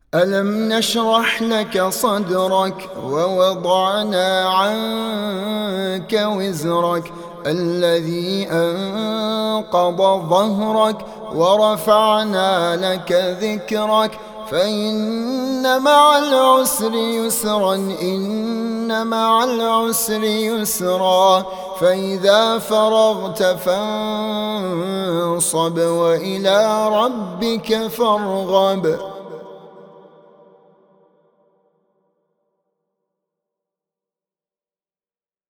ألم نشرح لك صدرك ووضعنا عنك وزرك الذي أنقض ظهرك ورفعنا لك ذكرك فإن مع العسر يسرا إن مع العسر يسرا فإذا فرغت فانصب وإلى ربك فارغب.